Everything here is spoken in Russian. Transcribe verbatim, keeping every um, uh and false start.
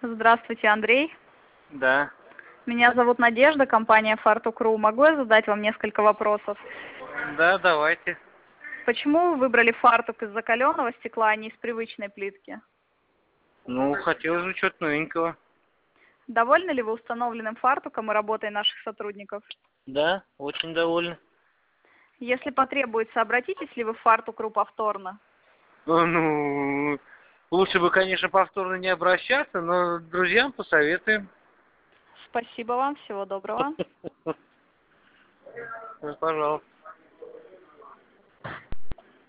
Здравствуйте, Андрей. Да. Меня зовут Надежда, компания Фартук.ру. Могу я задать вам несколько вопросов? Да, давайте. Почему вы выбрали фартук из закаленного стекла, а не из привычной плитки? Ну, хотелось бы чего-то новенького. Довольны ли вы установленным фартуком и работой наших сотрудников? Да, очень довольны. Если потребуется, обратитесь ли вы в Фартук.ру повторно? Ну, ну, лучше бы, конечно, повторно не обращаться, но друзьям посоветуем. Спасибо вам, всего доброго. Пожалуйста.